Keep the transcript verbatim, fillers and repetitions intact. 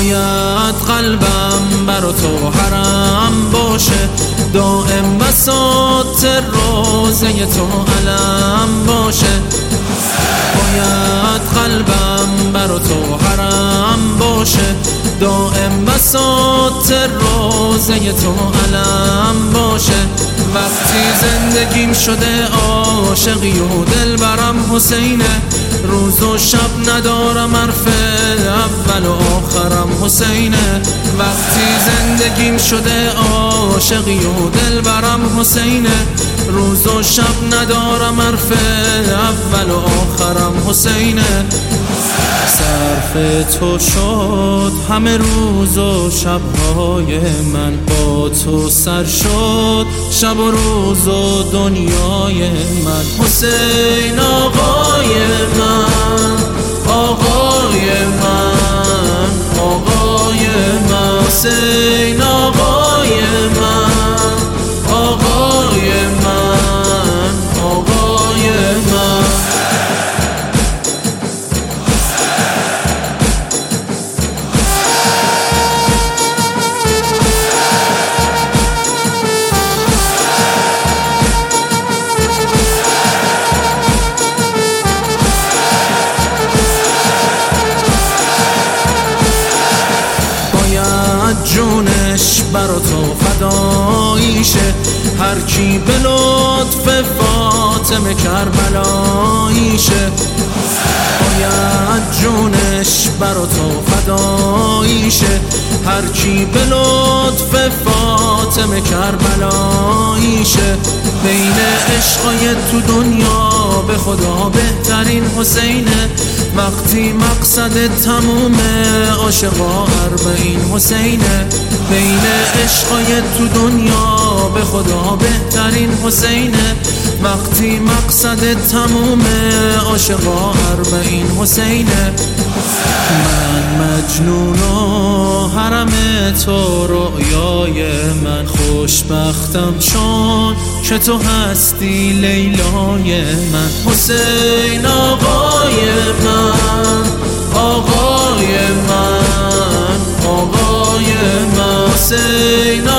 باید قلبم برا تو حرم باشه، دائم بساط روزه تو علم باشه. باید قلبم برا تو حرم باشه، دائم بساط روزه تو علم باشه. وقتی زندگیم شده عاشقی و دل برم حسینه، روز و شب ندارم حرف اول و آخرم حسینه. وقتی زندگیم شده عاشقی و دل برم حسینه، روز و شب ندارم حرف اول و آخرم حسینه. صرف تو شد همه روز و شبهای من، با تو سر شد شب و روز و دنیای من. حسین آقای من، آقای من، آقای من. حسین آقای من، آقای من، آقای من. جونش برا تو فداییشه، هر کی به لطف فاطمه کربلاییشه. باید جونش برا تو فداییشه، هر کی به لطف فاطمه کربلاییشه. بین عشقای تو دنیا به خدا بهترین حسینه، وقتی مقصد تمومه عاشقا اربعین حسینه. بین عشقای تو دنیا به خدا بهترین حسینه، وقتی مقصد تمومه عاشقا اربعین حسینه. من مجنون و حرم تو رؤیای من، خوشبختم چون که تو هستی لیلای من. حسین آقای من، آقای من، آقای من. حسین